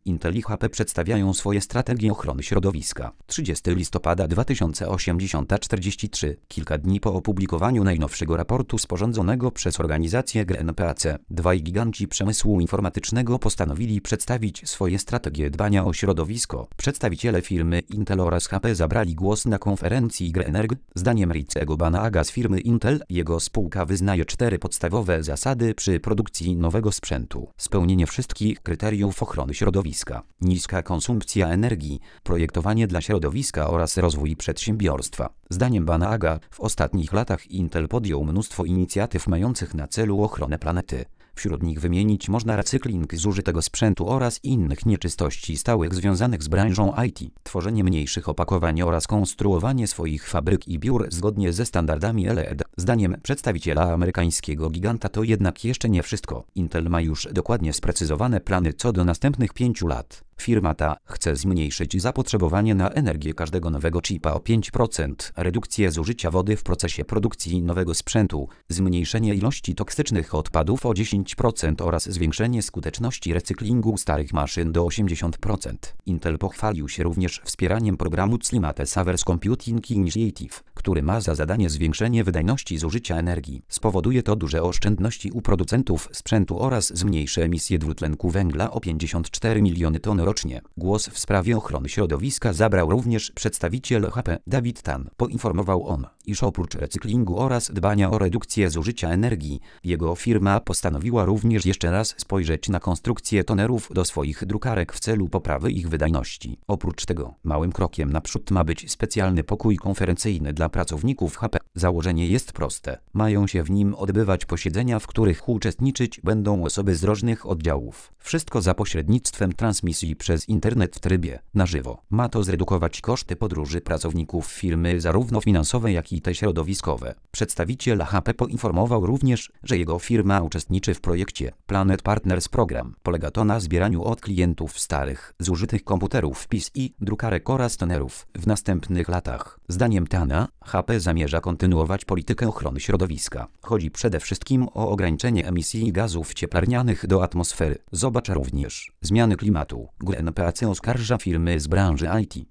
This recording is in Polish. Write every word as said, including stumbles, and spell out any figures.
Intel i H P przedstawiają swoje strategie ochrony środowiska. trzydziestego listopada dwa tysiące osiemdziesiąt czterdzieści trzy, kilka dni po opublikowaniu najnowszego raportu sporządzonego przez organizację G N P A C, dwaj giganci przemysłu informatycznego postanowili przedstawić swoje strategie dbania o środowisko. Przedstawiciele firmy Intel oraz H P zabrali głos na konferencji Greenerg. Zdaniem Richiego Banaaga z firmy Intel, jego spółka wyznaje cztery podstawowe zasady przy produkcji nowego sprzętu. Spełnienie wszystkich kryteriów ochrony środowiska, niska konsumpcja energii, projektowanie dla środowiska oraz rozwój przedsiębiorstwa. Zdaniem Banaaga w ostatnich latach Intel podjął mnóstwo inicjatyw mających na celu ochronę planety. Wśród nich wymienić można recykling zużytego sprzętu oraz innych nieczystości stałych związanych z branżą I T, tworzenie mniejszych opakowań oraz konstruowanie swoich fabryk i biur zgodnie ze standardami L E D. Zdaniem przedstawiciela amerykańskiego giganta to jednak jeszcze nie wszystko. Intel ma już dokładnie sprecyzowane plany co do następnych pięciu lat. Firma ta chce zmniejszyć zapotrzebowanie na energię każdego nowego chipa o pięć procent, redukcję zużycia wody w procesie produkcji nowego sprzętu, zmniejszenie ilości toksycznych odpadów o dziesięć procent oraz zwiększenie skuteczności recyklingu starych maszyn do osiemdziesięciu procent. Intel pochwalił się również wspieraniem programu Climate Savers Computing Initiative, który ma za zadanie zwiększenie wydajności zużycia energii. Spowoduje to duże oszczędności u producentów sprzętu oraz zmniejszy emisję dwutlenku węgla o pięćdziesiąt cztery miliony ton rocznie. Głos w sprawie ochrony środowiska zabrał również przedstawiciel H P, David Tan. Poinformował on, iż oprócz recyklingu oraz dbania o redukcję zużycia energii, jego firma postanowiła również jeszcze raz spojrzeć na konstrukcję tonerów do swoich drukarek w celu poprawy ich wydajności. Oprócz tego, małym krokiem naprzód ma być specjalny pokój konferencyjny dla pracowników H P. Założenie jest proste. Mają się w nim odbywać posiedzenia, w których uczestniczyć będą osoby z różnych oddziałów. Wszystko za pośrednictwem transmisji przez internet w trybie na żywo. Ma to zredukować koszty podróży pracowników firmy, zarówno finansowe, jak i te środowiskowe. Przedstawiciel H P poinformował również, że jego firma uczestniczy w projekcie Planet Partners Program. Polega to na zbieraniu od klientów starych, zużytych komputerów P C i drukarek oraz tonerów. W następnych latach, zdaniem Tana, H P zamierza kontynuować politykę ochrony środowiska. Chodzi przede wszystkim o ograniczenie emisji gazów cieplarnianych do atmosfery. Zobacz również zmiany klimatu. G N P A C oskarża firmy z branży I T,